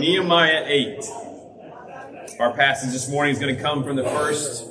Nehemiah 8. Our passage this morning is going to come from the first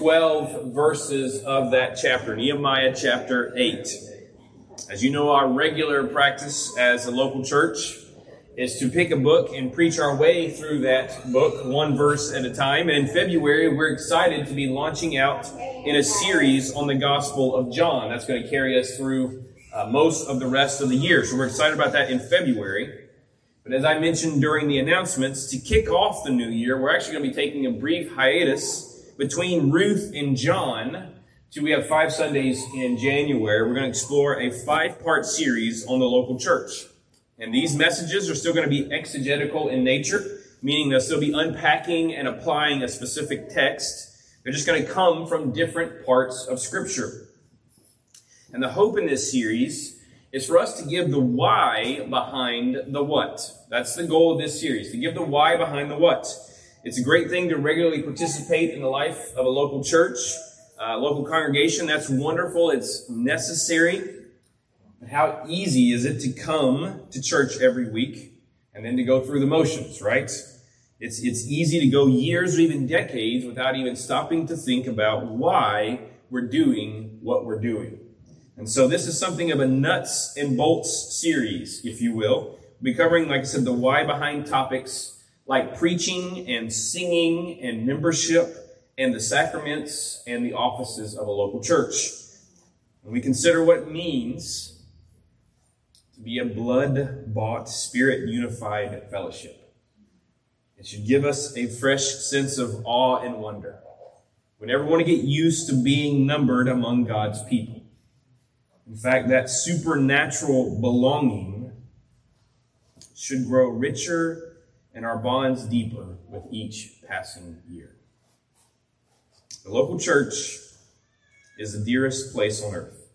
12 verses of that chapter, Nehemiah chapter 8. As you know, our regular practice as a local church is to pick a book and preach our way through that book, one verse at a time. And in February, we're excited to be launching out in a series on the Gospel of John. That's going to carry us through most of the rest of the year. So we're excited about that in February. But as I mentioned during the announcements, to kick off the new year, we're actually going to be taking a brief hiatus between Ruth and John. We have 5 Sundays in January. We're going to explore a 5-part series on the local church. And these messages are still going to be exegetical in nature, meaning they'll still be unpacking and applying a specific text. They're just going to come from different parts of Scripture. And the hope in this series is for us to give the why behind the what. That's the goal of this series, to give the why behind the what. It's a great thing to regularly participate in the life of a local church, local congregation. That's wonderful. It's necessary. But how easy is it to come to church every week and then to go through the motions, right? It's easy to go years or even decades without even stopping to think about why we're doing what we're doing. And so this is something of a nuts and bolts series, if you will. We'll be covering, like I said, the why behind topics like preaching and singing and membership and the sacraments and the offices of a local church. And we consider what it means to be a blood-bought, spirit-unified fellowship. It should give us a fresh sense of awe and wonder. We never want to get used to being numbered among God's people. In fact, that supernatural belonging should grow richer and our bonds deeper with each passing year. The local church is the dearest place on earth.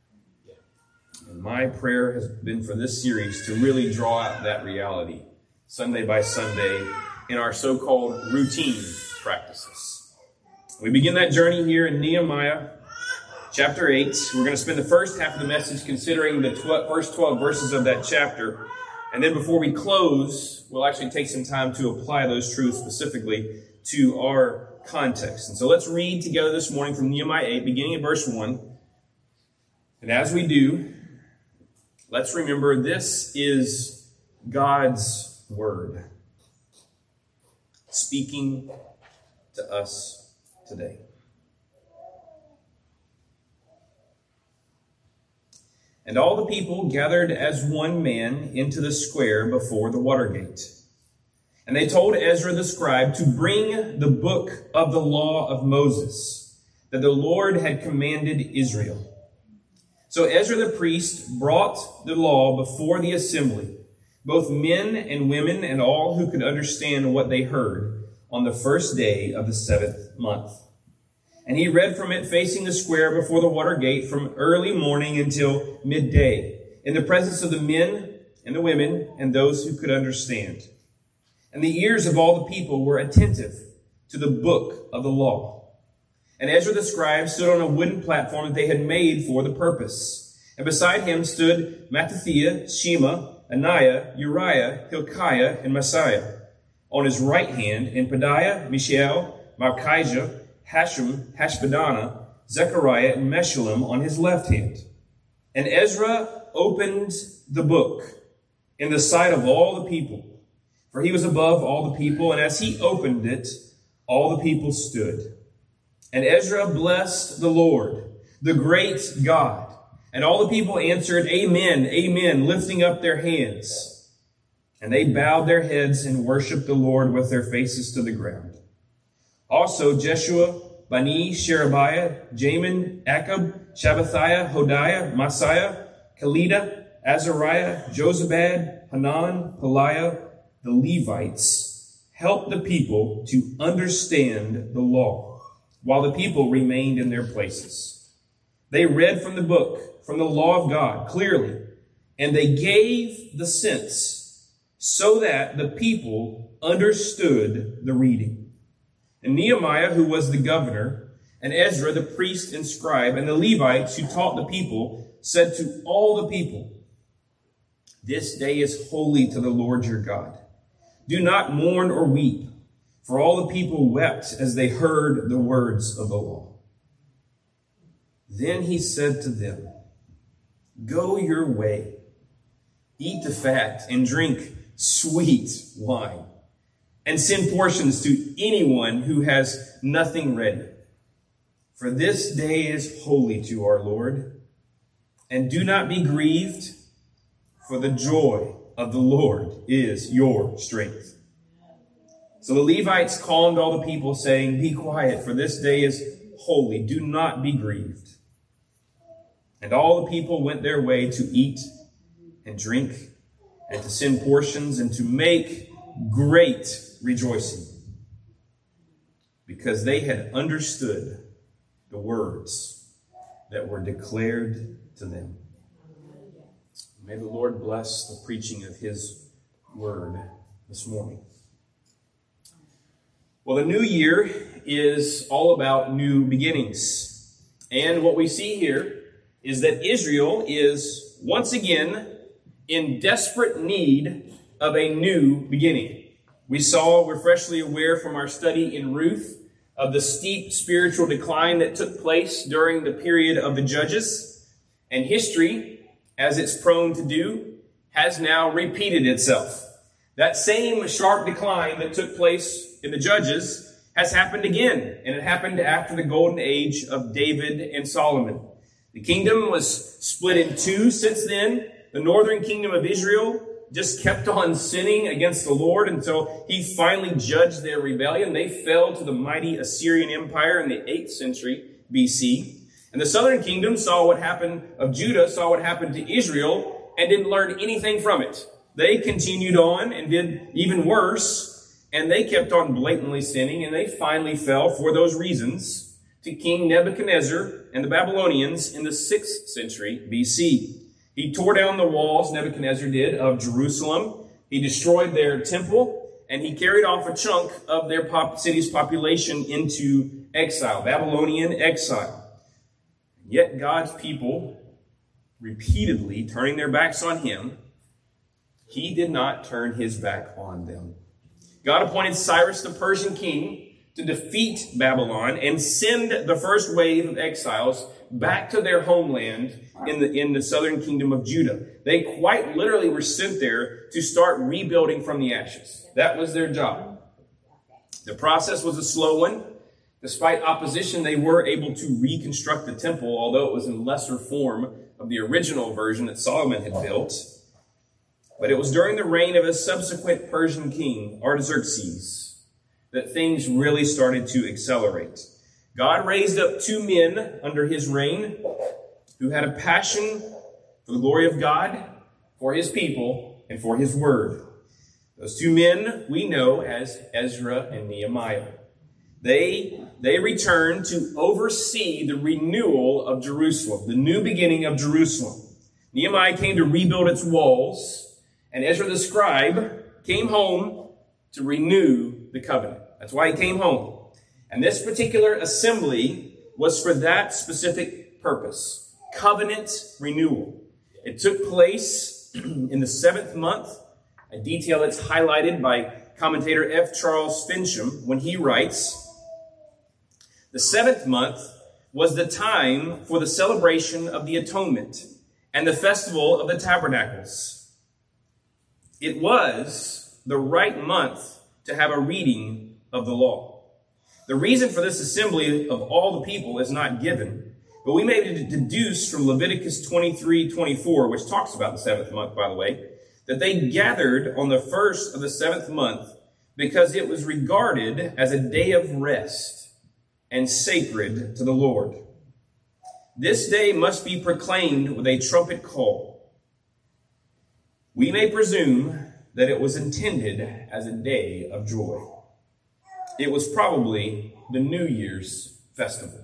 And my prayer has been for this series to really draw out that reality Sunday by Sunday in our so-called routine practices. We begin that journey here in Nehemiah chapter 8. We're going to spend the first half of the message considering the first 12 verses of that chapter. And then before we close, we'll actually take some time to apply those truths specifically to our context. And so let's read together this morning from Nehemiah 8, beginning at verse 1. And as we do, let's remember this is God's word speaking to us today. And all the people gathered as one man into the square before the water gate. And they told Ezra the scribe to bring the book of the law of Moses that the Lord had commanded Israel. So Ezra the priest brought the law before the assembly, both men and women and all who could understand what they heard, on the first day of the 7th month. And he read from it facing the square before the water gate from early morning until midday, in the presence of the men and the women and those who could understand. And the ears of all the people were attentive to the book of the law. And Ezra the scribe stood on a wooden platform that they had made for the purpose. And beside him stood Mattithiah, Shema, Ananiah, Uriah, Hilkiah, and Messiah. On his right hand, and Pedaiah, Mishael, Malchijah, Hashum, Hashbaddanah, Zechariah, and Meshullam on his left hand. And Ezra opened the book in the sight of all the people, for he was above all the people, and as he opened it, all the people stood. And Ezra blessed the Lord, the great God. And all the people answered, Amen, Amen, lifting up their hands. And they bowed their heads and worshiped the Lord with their faces to the ground. Also Jeshua, Bani, Sherebiah, Jamin, Akab, Shabbathiah, Hodiah, Messiah, Kelida, Azariah, Jozabad, Hanan, Peliah, the Levites, helped the people to understand the law, while the people remained in their places. They read from the book, from the law of God, clearly, and they gave the sense so that the people understood the reading. And Nehemiah, who was the governor, and Ezra, the priest and scribe, and the Levites who taught the people, said to all the people, This day is holy to the Lord your God. Do not mourn or weep, for all the people wept as they heard the words of the law. Then he said to them, Go your way, eat the fat and drink sweet wine, and send portions to anyone who has nothing ready. For this day is holy to our Lord. And do not be grieved, for the joy of the Lord is your strength. So the Levites calmed all the people, saying, Be quiet, for this day is holy. Do not be grieved. And all the people went their way to eat and drink, and to send portions, and to make great rejoicing, because they had understood the words that were declared to them. May the Lord bless the preaching of his word this morning. Well, the new year is all about new beginnings. And what we see here is that Israel is once again in desperate need of a new beginning. We're freshly aware from our study in Ruth of the steep spiritual decline that took place during the period of the Judges. And history, as it's prone to do, has now repeated itself. That same sharp decline that took place in the Judges has happened again. And it happened after the golden age of David and Solomon. The kingdom was split in two since then. The northern kingdom of Israel just kept on sinning against the Lord until he finally judged their rebellion. They fell to the mighty Assyrian Empire in the 8th century BC. And the southern kingdom saw what happened to Israel and didn't learn anything from it. They continued on and did even worse, and they kept on blatantly sinning, and they finally fell for those reasons to King Nebuchadnezzar and the Babylonians in the 6th century BC. He tore down the walls, Nebuchadnezzar did, of Jerusalem. He destroyed their temple, and he carried off a chunk of their city's population into exile, Babylonian exile. Yet God's people, repeatedly turning their backs on him, he did not turn his back on them. God appointed Cyrus the Persian king to defeat Babylon and send the first wave of exiles back to their homeland in the southern kingdom of Judah. They quite literally were sent there to start rebuilding from the ashes. That was their job. The process was a slow one. Despite opposition, they were able to reconstruct the temple, although it was in lesser form of the original version that Solomon had built. But it was during the reign of a subsequent Persian king, Artaxerxes, that things really started to accelerate. God raised up two men under his reign who had a passion for the glory of God, for his people, and for his word. Those two men we know as Ezra and Nehemiah. They returned to oversee the renewal of Jerusalem, the new beginning of Jerusalem. Nehemiah came to rebuild its walls, and Ezra the scribe came home to renew the covenant. That's why he came home. And this particular assembly was for that specific purpose, covenant renewal. It took place in the 7th month, a detail that's highlighted by commentator F. Charles Fincham when he writes, the 7th month was the time for the celebration of the atonement and the festival of the tabernacles. It was the right month to have a reading of the law. The reason for this assembly of all the people is not given, but we may deduce from Leviticus 23:24, which talks about the 7th month, by the way, that they gathered on the first of the 7th month because it was regarded as a day of rest and sacred to the Lord. This day must be proclaimed with a trumpet call. We may presume that it was intended as a day of joy. It was probably the New Year's festival.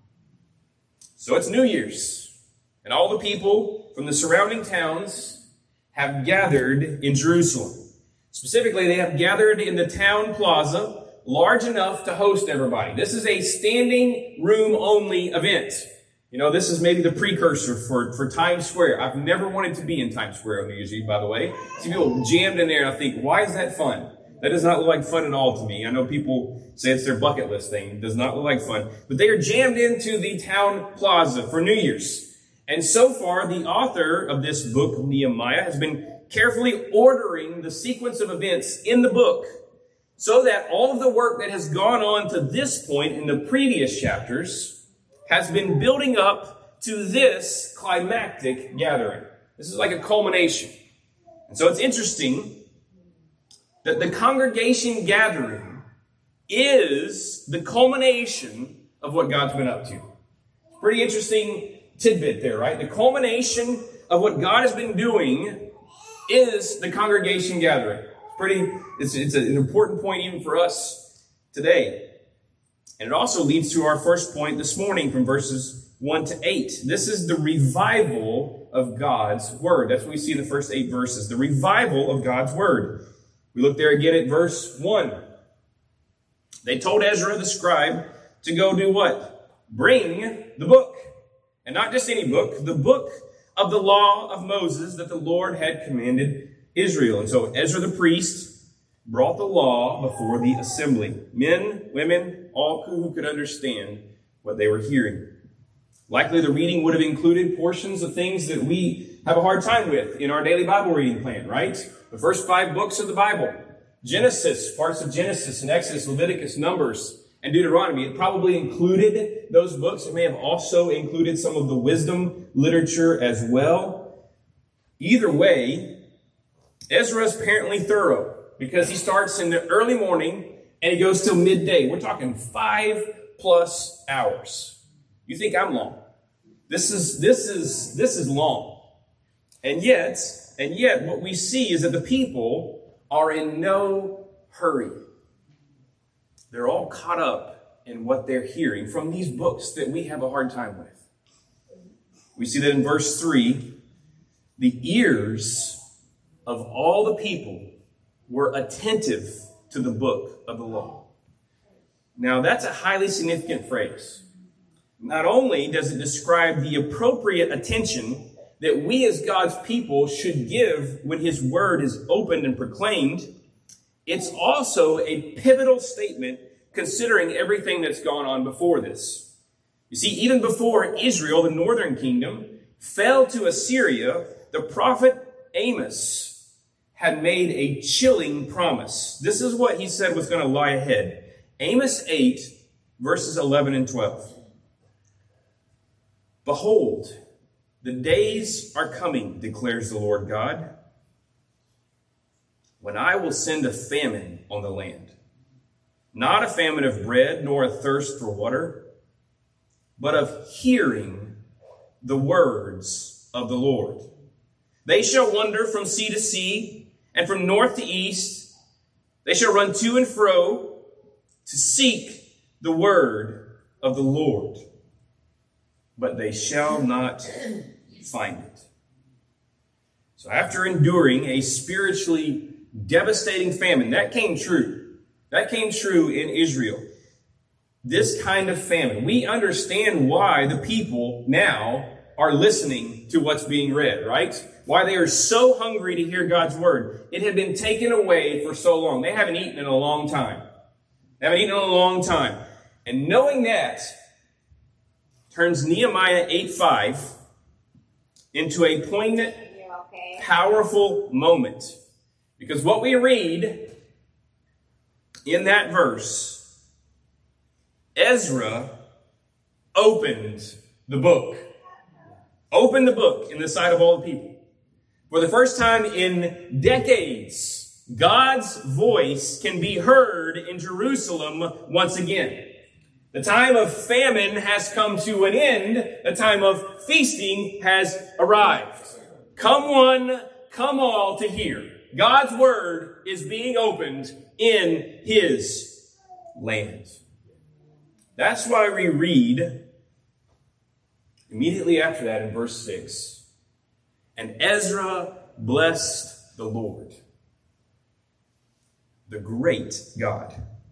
So it's New Year's, and all the people from the surrounding towns have gathered in Jerusalem. Specifically, they have gathered in the town plaza, large enough to host everybody. This is a standing room only event. You know, this is maybe the precursor for Times Square. I've never wanted to be in Times Square on New Year's Eve, by the way. See people jammed in there, and I think, why is that fun? That does not look like fun at all to me. I know people say it's their bucket list thing. It does not look like fun. But they are jammed into the town plaza for New Year's. And so far, the author of this book, Nehemiah, has been carefully ordering the sequence of events in the book so that all of the work that has gone on to this point in the previous chapters has been building up to this climactic gathering. This is like a culmination. And so it's interesting that the congregation gathering is the culmination of what God's been up to. Pretty interesting tidbit there, right? The culmination of what God has been doing is the congregation gathering. It's an important point even for us today. And it also leads to our first point this morning from verses 1 to 8. This is the revival of God's word. That's what we see in the first 8 verses. The revival of God's word. We look there again at verse 1. They told Ezra the scribe to go do what? Bring the book. And not just any book, the book of the law of Moses that the Lord had commanded Israel. And so Ezra the priest brought the law before the assembly. Men, women, all who could understand what they were hearing. Likely the reading would have included portions of things that we have a hard time with in our daily Bible reading plan, right? The first 5 books of the Bible. Genesis, parts of Genesis and Exodus, Leviticus, Numbers, and Deuteronomy. It probably included those books. It may have also included some of the wisdom literature as well. Either way, Ezra is apparently thorough because he starts in the early morning and he goes till midday. We're talking 5+ hours. You think I'm long? This is long. And yet, what we see is that the people are in no hurry. They're all caught up in what they're hearing from these books that we have a hard time with. We see that in verse 3, the ears of all the people were attentive to the book of the law. Now, that's a highly significant phrase. Not only does it describe the appropriate attention that we as God's people should give when his word is opened and proclaimed, it's also a pivotal statement considering everything that's gone on before this. You see, even before Israel, the northern kingdom, fell to Assyria, the prophet Amos had made a chilling promise. This is what he said was going to lie ahead. Amos 8, verses 11 and 12. Behold, the days are coming, declares the Lord God, when I will send a famine on the land. Not a famine of bread, nor a thirst for water, but of hearing the words of the Lord. They shall wander from sea to sea, and from north to east. They shall run to and fro to seek the word of the Lord. But they shall not find it. So after enduring a spiritually devastating famine, that came true. That came true in Israel. This kind of famine. We understand why the people now are listening to what's being read, right? Why they are so hungry to hear God's word. It had been taken away for so long. They haven't eaten in a long time. And knowing that turns Nehemiah 8:5 into a poignant, powerful moment. Because what we read in that verse, Ezra opened the book. Opened the book in the sight of all the people. For the first time in decades, God's voice can be heard in Jerusalem once again. The time of famine has come to an end. The time of feasting has arrived. Come one, come all to hear. God's word is being opened in his land. That's why we read immediately after that in verse 6, and Ezra blessed the Lord, the great God.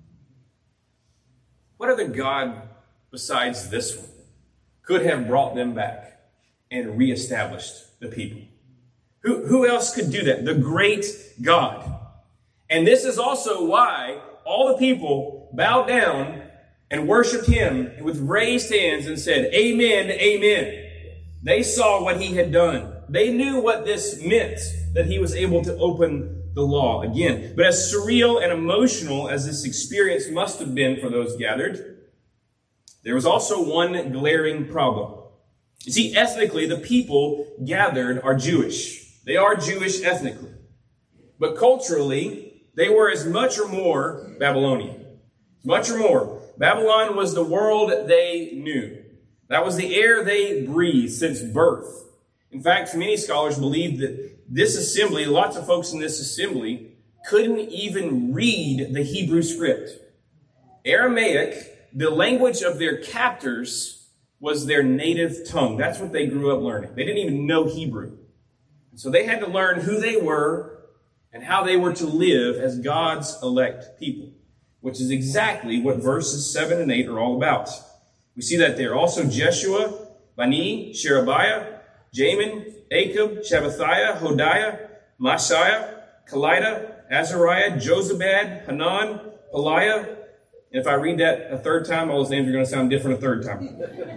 What other God besides this one could have brought them back and reestablished the people? Who else could do that? The great God. And this is also why all the people bowed down and worshiped him with raised hands and said, "Amen, amen." They saw what he had done. They knew what this meant, that he was able to open the law again. But as surreal and emotional as this experience must have been for those gathered, there was also one glaring problem. You see, ethnically, the people gathered are Jewish. They are Jewish ethnically. But culturally, they were as much or more Babylonian. Much or more. Babylon was the world they knew. That was the air they breathed since birth. In fact, many scholars believe that this assembly, lots of folks in this assembly, couldn't even read the Hebrew script. Aramaic, the language of their captors, was their native tongue. That's what they grew up learning. They didn't even know Hebrew. So they had to learn who they were and how they were to live as God's elect people, which is exactly what verses 7 and 8 are all about. We see that there. Also Jeshua, Bani, Sherebiah, Jamin, Achab, Shabbathiah, Hodiah, Maaseiah, Kelita, Azariah, Jozabad, Hanan, Peliah. And if I read that a third time, all those names are going to sound different a third time.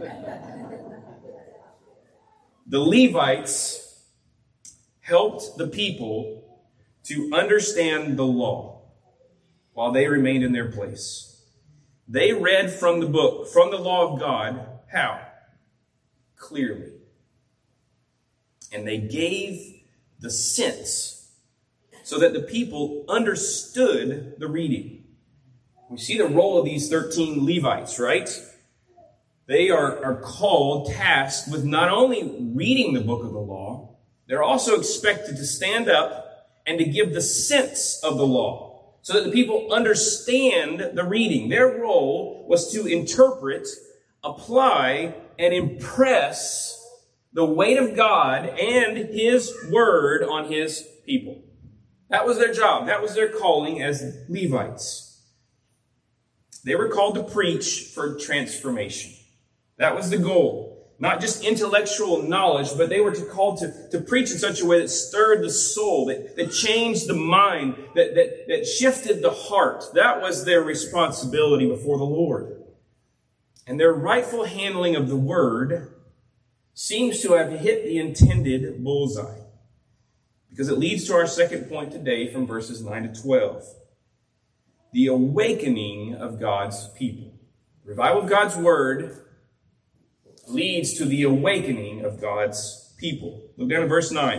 The Levites helped the people to understand the law while they remained in their place. They read from the book, from the law of God. How? Clearly. And they gave the sense so that the people understood the reading. We see the role of these 13 Levites, right? They are called, tasked with not only reading the book of the law, they're also expected to stand up and to give the sense of the law so that the people understand the reading. Their role was to interpret, apply, and impress the weight of God and his word on his people. That was their job. That was their calling as Levites. They were called to preach for transformation. That was the goal. Not just intellectual knowledge, but they were called to preach in such a way that stirred the soul, that changed the mind, that shifted the heart. That was their responsibility before the Lord. And their rightful handling of the word seems to have hit the intended bullseye, because it leads to our second point today from verses 9 to 12. The awakening of God's people. The revival of God's word leads to the awakening of God's people. Look down at verse 9.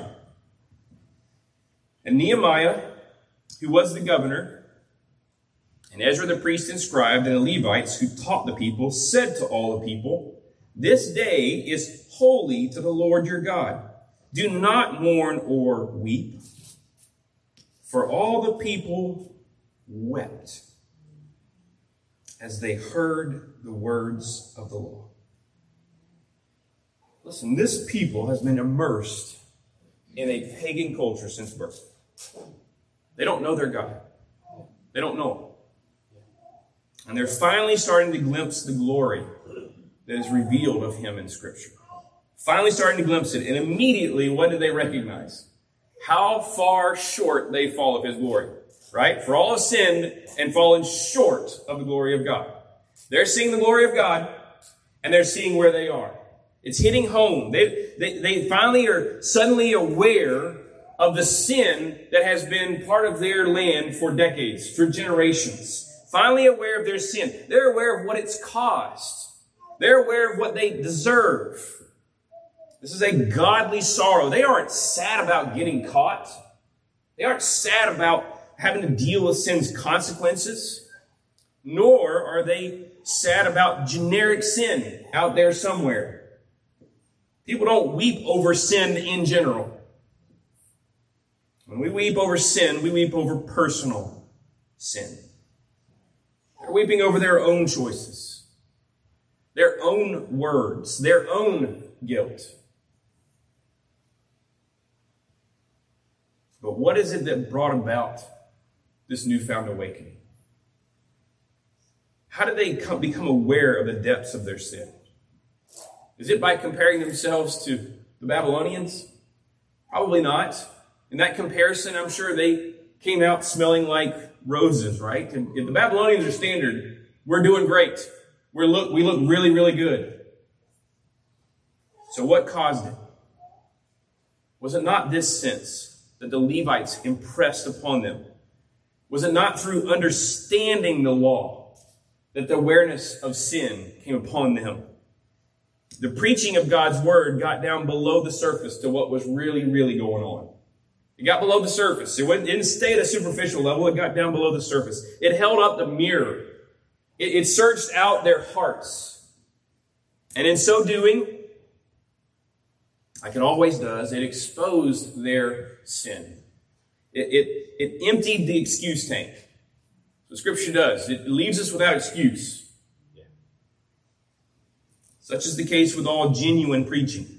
And Nehemiah, who was the governor, and Ezra the priest and scribe, and the Levites who taught the people, said to all the people, "This day is holy to the Lord your God. Do not mourn or weep." For all the people wept as they heard the words of the law. Listen, this people has been immersed in a pagan culture since birth. They don't know their God. They don't know him. And they're finally starting to glimpse the glory that is revealed of him in Scripture. Finally starting to glimpse it. And immediately, what do they recognize? How far short they fall of his glory. Right? For all have sinned and fallen short of the glory of God. They're seeing the glory of God, and they're seeing where they are. It's hitting home. They finally are suddenly aware of the sin that has been part of their land for decades, for generations. Finally aware of their sin. They're aware of what it's caused. They're aware of what they deserve. This is a godly sorrow. They aren't sad about getting caught. They aren't sad about having to deal with sin's consequences. Nor are they sad about generic sin out there somewhere. People don't weep over sin in general. When we weep over sin, we weep over personal sin. They're weeping over their own choices, their own words, their own guilt. But what is it that brought about this newfound awakening? How did they become aware of the depths of their sin? Is it by comparing themselves to the Babylonians? Probably not. In that comparison, I'm sure they came out smelling like roses, right? And if the Babylonians are standard, we're doing great. We look really, really good. So what caused it? Was it not this sense that the Levites impressed upon them? Was it not through understanding the law that the awareness of sin came upon them? The preaching of God's word got down below the surface to what was really, really going on. It got below the surface. It didn't stay at a superficial level. It got down below the surface. It held up the mirror. It searched out their hearts. And in so doing, like it always does, it exposed their sin. It emptied the excuse tank. So Scripture does. It leaves us without excuse. Such is the case with all genuine preaching.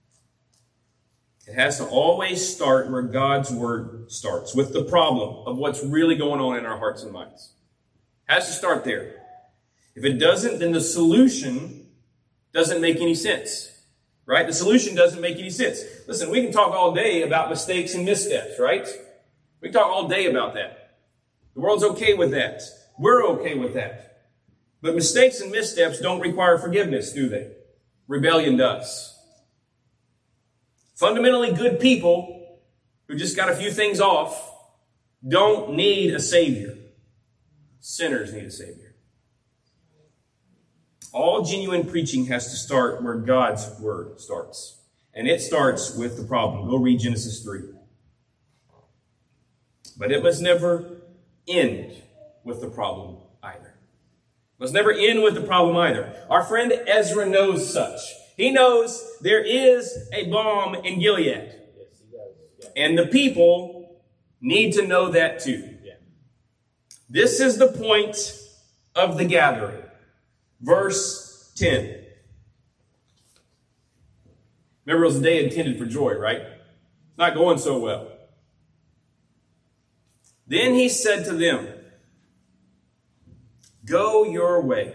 It has to always start where God's word starts, with the problem of what's really going on in our hearts and minds. It has to start there. If it doesn't, then the solution doesn't make any sense. Right? The solution doesn't make any sense. Listen, we can talk all day about mistakes and missteps, right? We can talk all day about that. The world's okay with that. We're okay with that. But mistakes and missteps don't require forgiveness, do they? Rebellion does. Fundamentally good people who just got a few things off don't need a Savior. Sinners need a Savior. All genuine preaching has to start where God's word starts. And it starts with the problem. Go read Genesis 3. But it must never end with the problem either. It must never end with the problem either. Our friend Ezra knows such. He knows there is a balm in Gilead. Yes, he does. Yeah. And the people need to know that too. Yeah. This is the point of the gathering. Verse 10. Remember, it was a day intended for joy, right? It's not going so well. Then he said to them, "Go your way.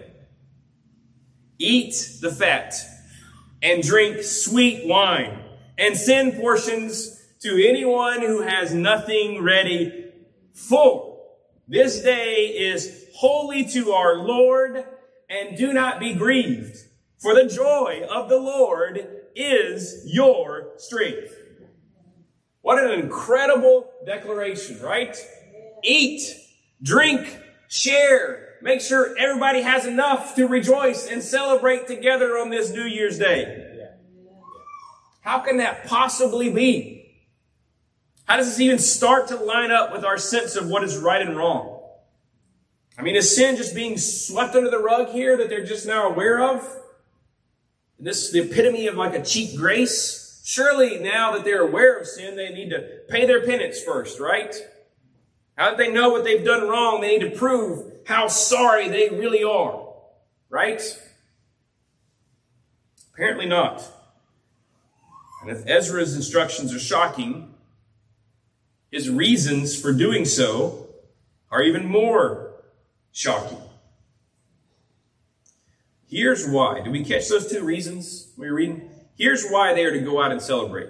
Eat the fat and drink sweet wine, and send portions to anyone who has nothing ready. For this day is holy to our Lord, and do not be grieved, for the joy of the Lord is your strength." What an incredible declaration, right? Eat, drink, share. Make sure everybody has enough to rejoice and celebrate together on this New Year's Day. How can that possibly be? How does this even start to line up with our sense of what is right and wrong? I mean, is sin just being swept under the rug here that they're just now aware of? This is the epitome of like a cheap grace. Surely now that they're aware of sin, they need to pay their penance first, right? Now that they know what they've done wrong, they need to prove how sorry they really are, right? Apparently not. And if Ezra's instructions are shocking, his reasons for doing so are even more shocking. Here's why. Did we catch those two reasons we were reading? Here's why they are to go out and celebrate.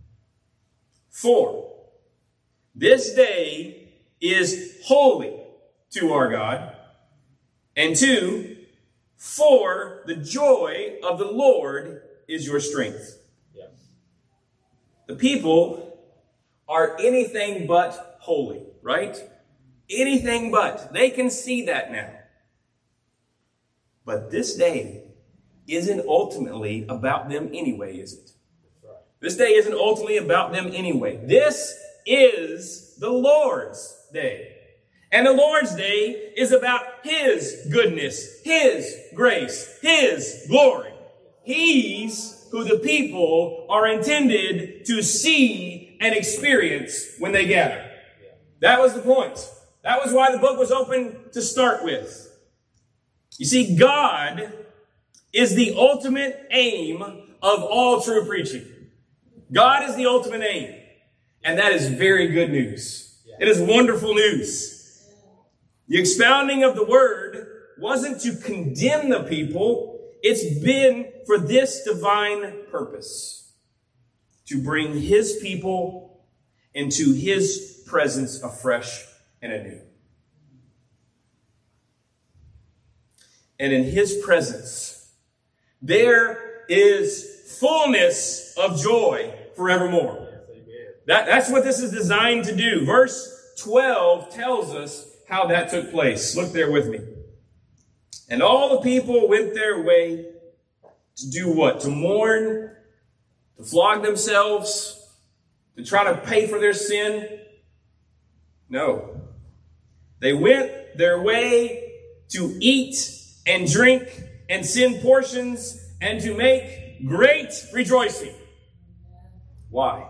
For this day is holy to our God. And 2, for the joy of the Lord is your strength. Yes. The people are anything but holy, right? Anything but. They can see that now. But this day isn't ultimately about them anyway, is it? Right. This day isn't ultimately about them anyway. This is the Lord's day. And the Lord's day is about His goodness, His grace, His glory. He's who the people are intended to see and experience when they gather. That was the point. That was why the book was open to start with. You see, God is the ultimate aim of all true preaching. God is the ultimate aim. And that is very good news. It is wonderful news. The expounding of the word wasn't to condemn the people. It's been for this divine purpose. To bring His people into his presence afresh and anew. And in his presence, there is fullness of joy forevermore. That's what this is designed to do. Verse 12 tells us how that took place. Look there with me. And all the people went their way to do what? To mourn, to flog themselves, to try to pay for their sin? No. They went their way to eat and drink and send portions and to make great rejoicing. Why?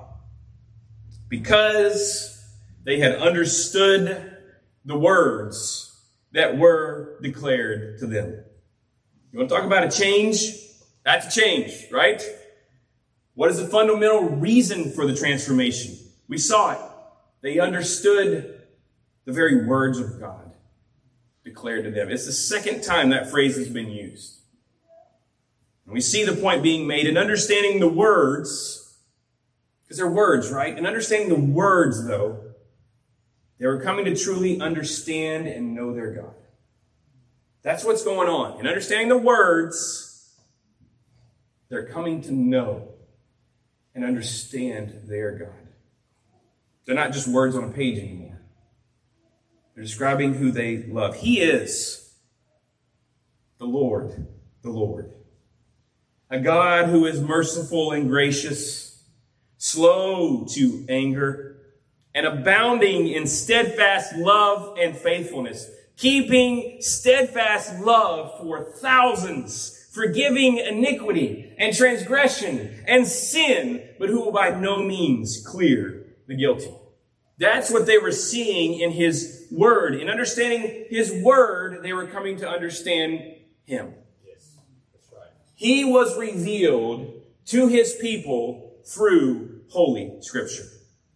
Because they had understood the words that were declared to them. You want to talk about a change? That's a change, right? What is the fundamental reason for the transformation? We saw it. They understood the very words of God declared to them. It's the second time that phrase has been used. And we see the point being made in understanding the words, because they're words, right? In understanding the words, though, they were coming to truly understand and know their God. That's what's going on. In understanding the words, they're coming to know and understand their God. They're not just words on a page anymore. They're describing who they love. He is the Lord, the Lord. A God who is merciful and gracious, slow to anger, and abounding in steadfast love and faithfulness, keeping steadfast love for thousands, forgiving iniquity and transgression and sin, but who will by no means clear the guilty. That's what they were seeing in his word. In understanding his word, they were coming to understand him. Yes, that's right. He was revealed to his people through Holy Scripture.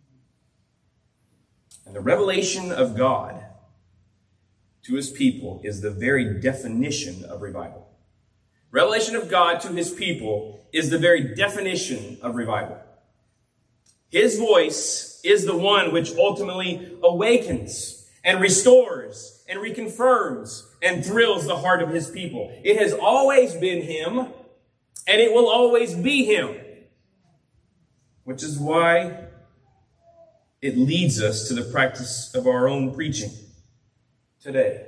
And the revelation of God to his people is the very definition of revival. Revelation of God to his people is the very definition of revival. His voice is the one which ultimately awakens and restores and reconfirms and thrills the heart of his people. It has always been him, and it will always be him. Which is why it leads us to the practice of our own preaching today.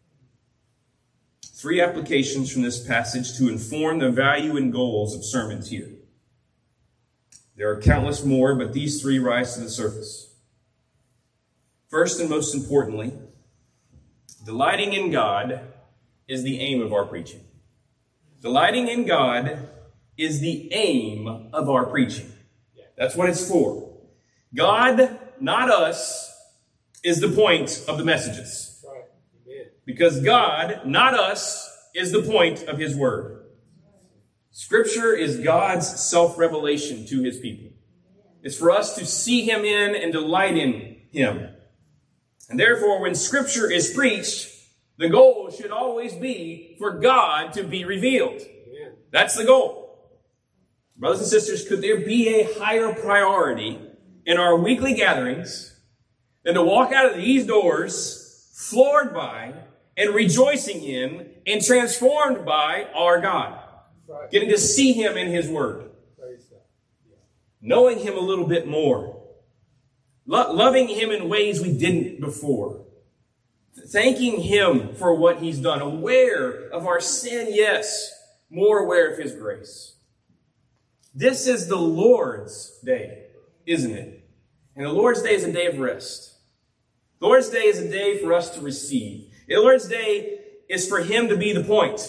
3 applications from this passage to inform the value and goals of sermons here. There are countless more, but these 3 rise to the surface. First and most importantly, delighting in God is the aim of our preaching. Delighting in God is the aim of our preaching. That's what it's for. God, not us, is the point of the messages. Because God, not us, is the point of his word. Scripture is God's self-revelation to his people. It's for us to see him in and delight in him. And therefore, when Scripture is preached, the goal should always be for God to be revealed. That's the goal. Brothers and sisters, could there be a higher priority in our weekly gatherings than to walk out of these doors floored by and rejoicing in and transformed by our God? Right. Getting to see him in his word. Knowing him a little bit more. Loving him in ways we didn't before. Thanking him for what he's done. Aware of our sin, yes. More aware of his grace. This is the Lord's day, isn't it? And the Lord's day is a day of rest. The Lord's day is a day for us to receive. The Lord's day is for him to be the point.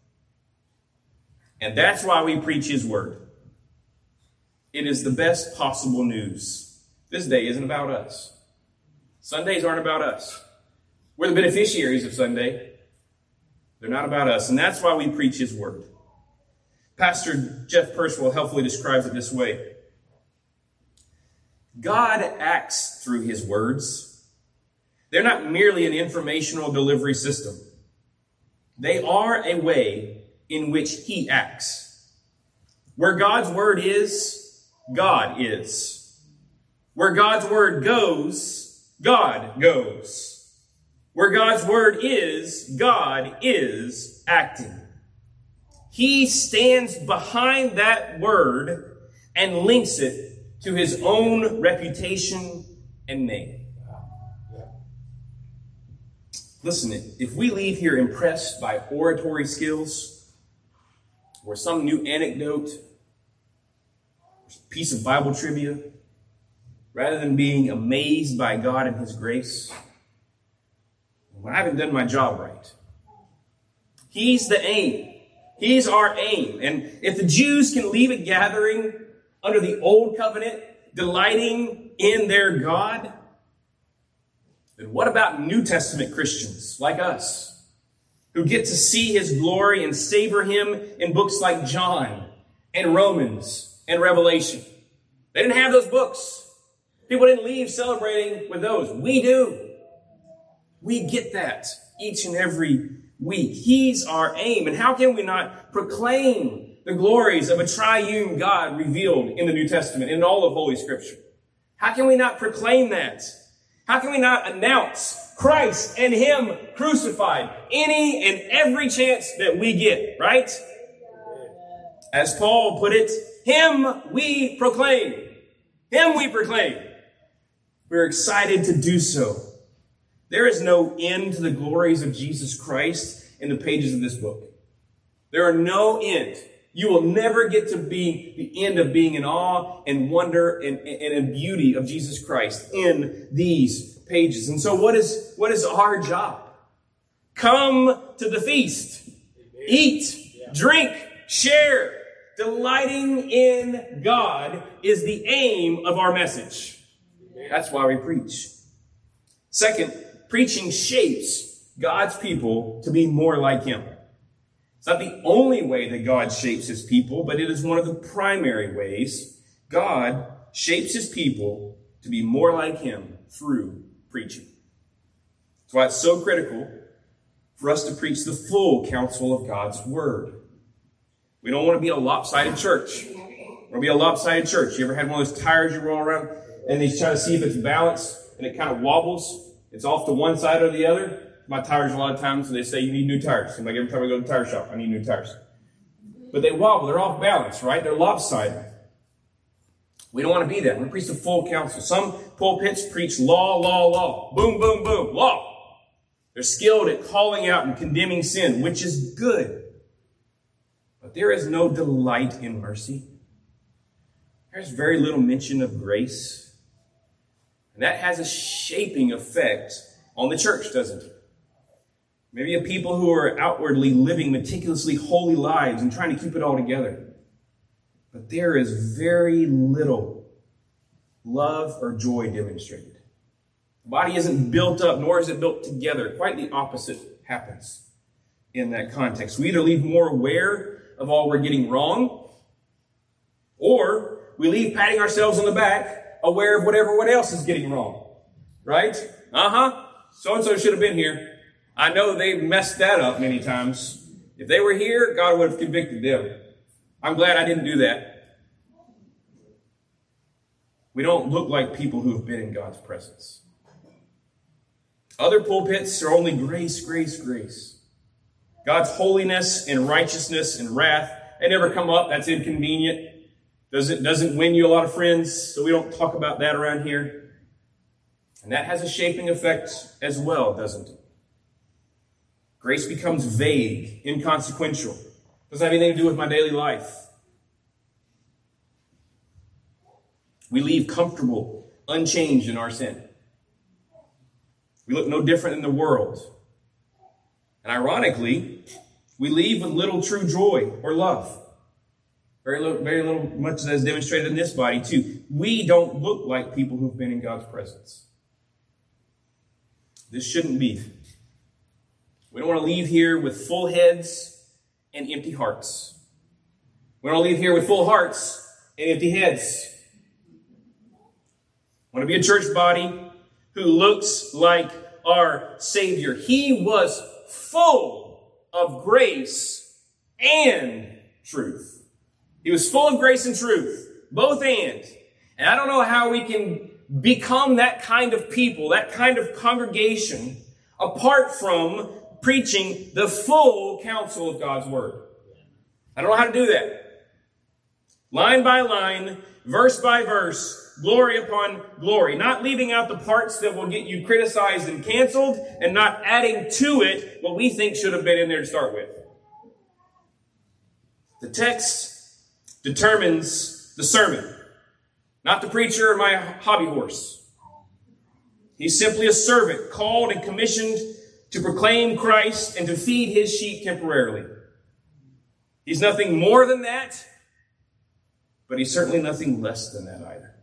And that's why we preach his word. It is the best possible news. This day isn't about us. Sundays aren't about us. We're the beneficiaries of Sunday. They're not about us. And that's why we preach his word. Pastor Jeff Pershwell helpfully describes it this way. God acts through his words. They're not merely an informational delivery system. They are a way in which he acts. Where God's word is, God is. Where God's word goes, God goes. Where God's word is, God is acting. He stands behind that word and links it to his own reputation and name. Listen, if we leave here impressed by oratory skills or some new anecdote, piece of Bible trivia, rather than being amazed by God and his grace, well, I haven't done my job right. He's the aim. He's our aim. And if the Jews can leave a gathering under the old covenant, delighting in their God, then what about New Testament Christians like us, who get to see his glory and savor him in books like John and Romans and Revelation? They didn't have those books. People didn't leave celebrating with those. We do. We get that each and every week. He's our aim. And how can we not proclaim the glories of a triune God revealed in the New Testament, in all of Holy Scripture? How can we not proclaim that? How can we not announce Christ and him crucified any and every chance that we get, right? As Paul put it, him we proclaim. Him we proclaim. We're excited to do so. There is no end to the glories of Jesus Christ in the pages of this book. There are no end. You will never get to be the end of being in awe and wonder and in beauty of Jesus Christ in these pages. And so what is our job? Come to the feast. Eat, drink, share. Delighting in God is the aim of our message. That's why we preach. Second, preaching shapes God's people to be more like him. It's not the only way that God shapes his people, but it is one of the primary ways God shapes his people to be more like him through preaching. That's why it's so critical for us to preach the full counsel of God's word. We don't want to be a lopsided church. We want to be a lopsided church. You ever had one of those tires you roll around and they try to see if it's balanced and it kind of wobbles? It's off to one side or the other. My tires a lot of times, they say you need new tires. And like every time I go to the tire shop, I need new tires. But they wobble. They're off balance, right? They're lopsided. We don't want to be that. We preach the full counsel. Some pulpits preach law, law, law. Boom, boom, boom. Law. They're skilled at calling out and condemning sin, which is good. But there is no delight in mercy. There's very little mention of grace. And that has a shaping effect on the church, doesn't it? Maybe a people who are outwardly living meticulously holy lives and trying to keep it all together. But there is very little love or joy demonstrated. The body isn't built up, nor is it built together. Quite the opposite happens in that context. We either leave more aware of all we're getting wrong, or we leave patting ourselves on the back, aware of what everyone else is getting wrong. Right? So-and-so should have been here. I know they've messed that up many times. If they were here, God would have convicted them. I'm glad I didn't do that. We don't look like people who have been in God's presence. Other pulpits are only grace, grace, grace. God's holiness and righteousness and wrath, they never come up. That's inconvenient. Doesn't win you a lot of friends, so we don't talk about that around here. And that has a shaping effect as well, doesn't it? Grace becomes vague, inconsequential. Doesn't have anything to do with my daily life. We leave comfortable, unchanged in our sin. We look no different than the world. And ironically, we leave with little true joy or love. Very little, much that is demonstrated in this body too. We don't look like people who've been in God's presence. This shouldn't be. We don't want to leave here with full heads and empty hearts. We don't want to leave here with full hearts and empty heads. We want to be a church body who looks like our Savior. He was full of grace and truth. He was full of grace and truth, both and. And I don't know how we can become that kind of people, that kind of congregation, apart from preaching the full counsel of God's word. I don't know how to do that. Line by line, verse by verse, glory upon glory. Not leaving out the parts that will get you criticized and canceled, and not adding to it what we think should have been in there to start with. The text determines the sermon, not the preacher or my hobby horse. He's simply a servant called and commissioned to proclaim Christ and to feed his sheep temporarily. He's nothing more than that, but he's certainly nothing less than that either.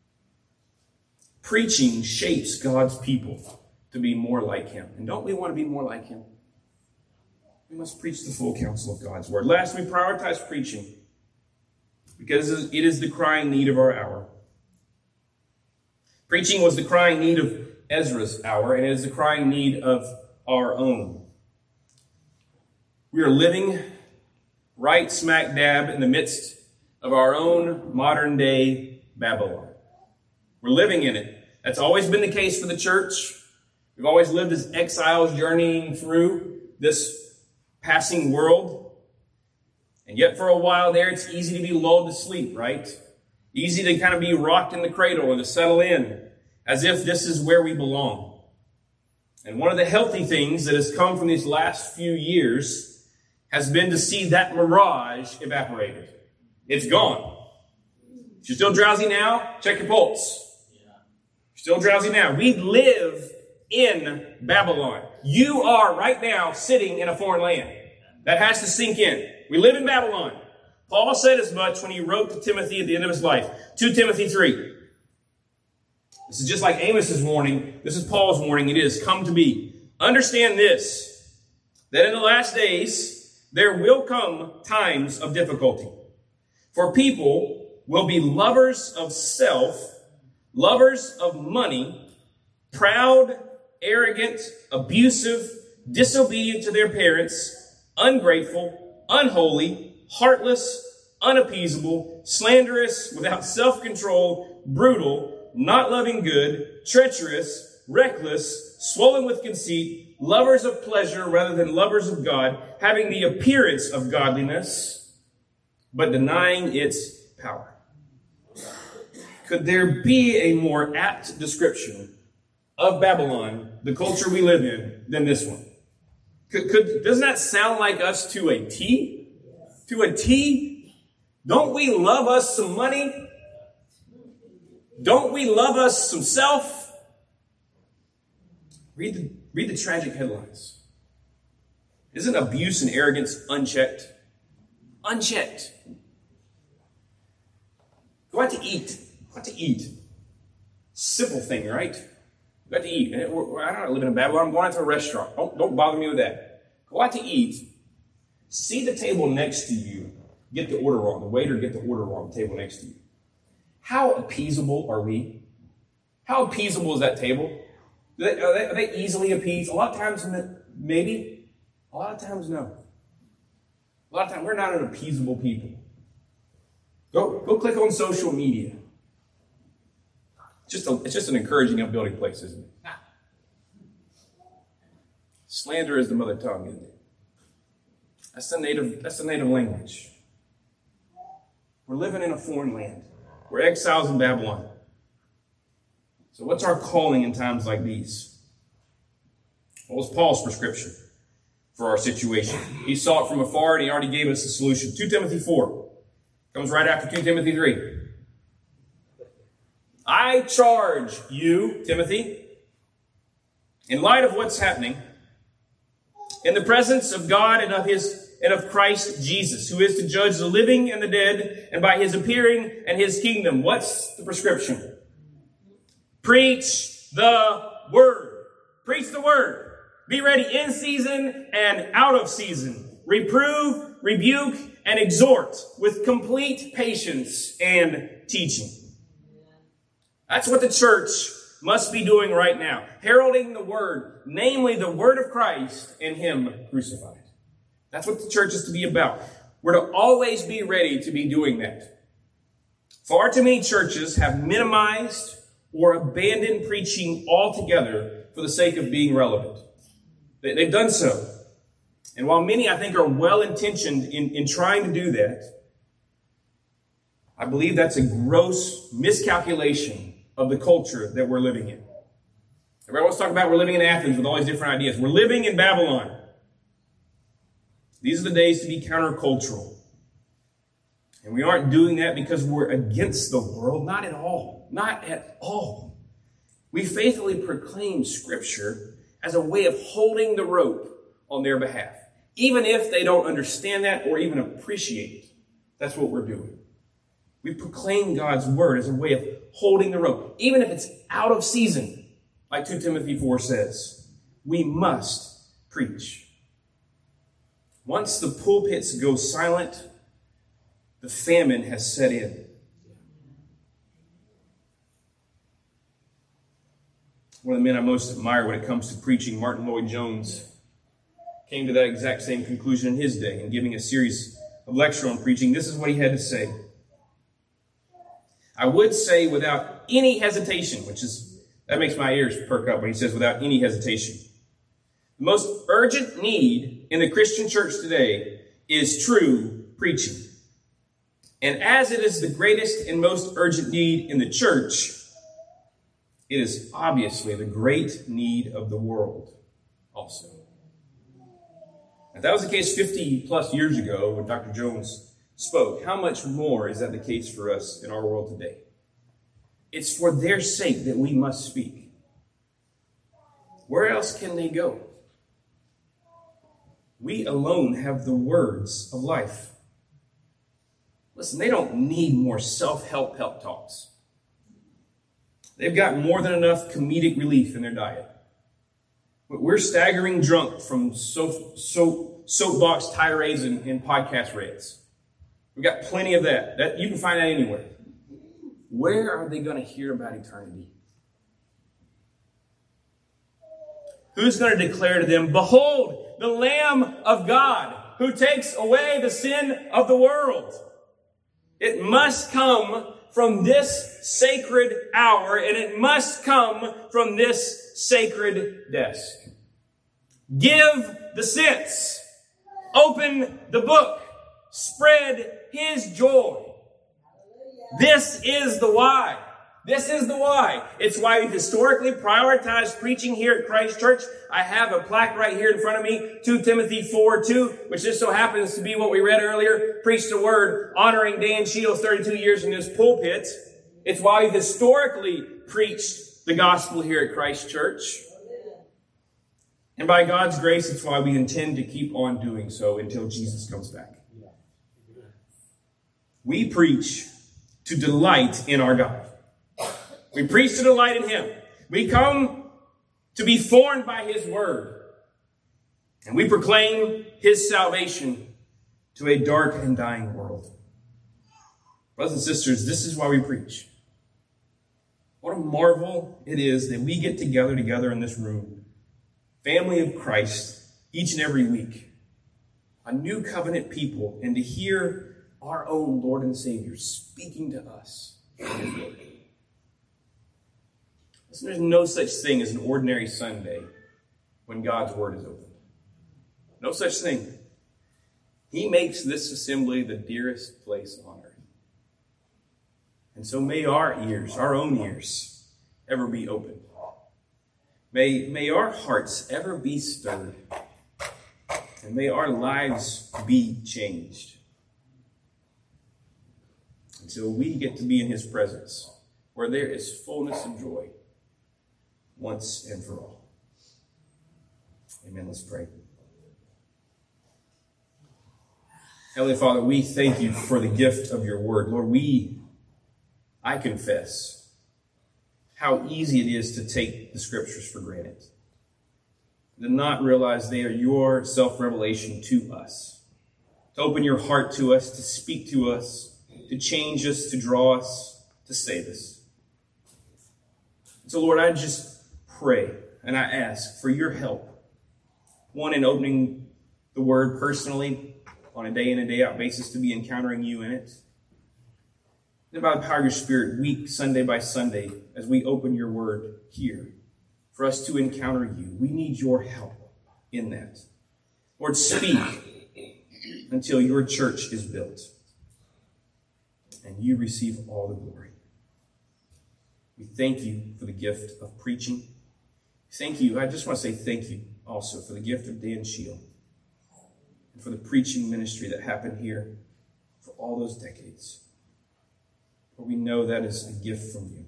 Preaching shapes God's people to be more like him. And don't we want to be more like him? We must preach the full counsel of God's word. Last, we prioritize preaching because it is the crying need of our hour. Preaching was the crying need of Ezra's hour, and it is the crying need of our own. We are living right smack dab in the midst of our own modern day Babylon. We're living in it. That's always been the case for the church. We've always lived as exiles journeying through this passing world. And yet for a while there, it's easy to be lulled to sleep, right? Easy to kind of be rocked in the cradle or to settle in as if this is where we belong. And one of the healthy things that has come from these last few years has been to see that mirage evaporated. It's gone. If you're still drowsy now, check your pulse. If you're still drowsy now. We live in Babylon. You are right now sitting in a foreign land. That has to sink in. We live in Babylon. Paul said as much when he wrote to Timothy at the end of his life. 2 Timothy 3. This is just like Amos's warning. This is Paul's warning. It is come to be. Understand this, that in the last days there will come times of difficulty. For people will be lovers of self, lovers of money, proud, arrogant, abusive, disobedient to their parents, ungrateful, unholy, heartless, unappeasable, slanderous, without self-control, brutal, not loving good, treacherous, reckless, swollen with conceit, lovers of pleasure rather than lovers of God, having the appearance of godliness, but denying its power. Could there be a more apt description of Babylon, the culture we live in, than this one? Doesn't that sound like us to a T? To a T? Don't we love us some money? Don't we love us some self? Read the tragic headlines. Isn't abuse and arrogance unchecked? Unchecked. Go out to eat. Go out to eat. Simple thing, right? Go out to eat. I don't live in Babylon. I'm going out to a restaurant. Don't bother me with that. Go out to eat. See the table next to you. Get the order wrong. The waiter get the order wrong. The table next to you. How appeasable are we? How appeasable is that table? Are they easily appeased? A lot of times, maybe. A lot of times, no. A lot of times, we're not an appeasable people. Go click on social media. It's just an encouraging upbuilding place, isn't it? Slander is the mother tongue, isn't it? That's the native language. We're living in a foreign land. We're exiles in Babylon. So what's our calling in times like these? What was Paul's prescription for our situation? He saw it from afar and he already gave us a solution. 2 Timothy 4 comes right after 2 Timothy 3. I charge you, Timothy, in light of what's happening, in the presence of God and of Christ Jesus, who is to judge the living and the dead, and by his appearing and his kingdom. What's the prescription? Preach the word. Preach the word. Be ready in season and out of season. Reprove, rebuke, and exhort with complete patience and teaching. That's what the church must be doing right now. Heralding the word, namely the word of Christ and him crucified. That's what the church is to be about. We're to always be ready to be doing that. Far too many churches have minimized or abandon preaching altogether for the sake of being relevant. They've done so. And while many, I think, are well-intentioned in trying to do that, I believe that's a gross miscalculation of the culture that we're living in. Everybody wants to talk about we're living in Athens with all these different ideas. We're living in Babylon. These are the days to be countercultural. And we aren't doing that because we're against the world. Not at all. Not at all. We faithfully proclaim Scripture as a way of holding the rope on their behalf. Even if they don't understand that or even appreciate it. That's what we're doing. We proclaim God's word as a way of holding the rope. Even if it's out of season, like 2 Timothy 4 says, we must preach. Once the pulpits go silent, the famine has set in. One of the men I most admire when it comes to preaching, Martin Lloyd-Jones, came to that exact same conclusion in his day in giving a series of lecture on preaching. This is what he had to say. I would say without any hesitation, that makes my ears perk up when he says without any hesitation. The most urgent need in the Christian church today is true preaching. And as it is the greatest and most urgent need in the church, it is obviously the great need of the world also. If that was the case 50 plus years ago when Dr. Jones spoke, how much more is that the case for us in our world today? It's for their sake that we must speak. Where else can they go? We alone have the words of life. Listen, they don't need more self-help talks. They've got more than enough comedic relief in their diet. But we're staggering drunk from soapbox tirades and podcast rants. We've got plenty of that. You can find that anywhere. Where are they going to hear about eternity? Who's going to declare to them, behold, the Lamb of God who takes away the sin of the world? It must come from this sacred hour, and it must come from this sacred desk. Give the sense. Open the book. Spread his joy. This is the why. This is the why. It's why we've historically prioritized preaching here at Christ Church. I have a plaque right here in front of me, 2 Timothy 4:2, which just so happens to be what we read earlier. Preached a word honoring Dan Shields' 32 years in this pulpit. It's why we've historically preached the gospel here at Christ Church. And by God's grace, it's why we intend to keep on doing so until Jesus comes back. We preach to delight in our God. We preach to delight in him. We come to be formed by his word. And we proclaim his salvation to a dark and dying world. Brothers and sisters, this is why we preach. What a marvel it is that we get together in this room, family of Christ, each and every week, a new covenant people, and to hear our own Lord and Savior speaking to us from his word. Listen, there's no such thing as an ordinary Sunday when God's word is opened. No such thing. He makes this assembly the dearest place on earth. And so may our ears, our own ears, ever be opened. May our hearts ever be stirred. And may our lives be changed. Until we get to be in his presence, where there is fullness of joy, once and for all. Amen. Let's pray. Heavenly Father, we thank you for the gift of your word. Lord, I confess how easy it is to take the scriptures for granted. To not realize they are your self-revelation to us. To open your heart to us, to speak to us, to change us, to draw us, to save us. So Lord, I just pray and I ask for your help. One, in opening the word personally on a day in and day out basis to be encountering you in it. And by the power of your Spirit, week, Sunday by Sunday, as we open your word here, for us to encounter you, we need your help in that. Lord, speak until your church is built and you receive all the glory. We thank you for the gift of preaching. Thank you. I just want to say thank you also for the gift of Dan Shield and for the preaching ministry that happened here for all those decades. For we know that is a gift from you.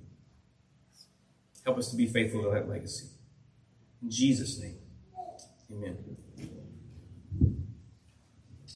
Help us to be faithful to that legacy. In Jesus' name, amen.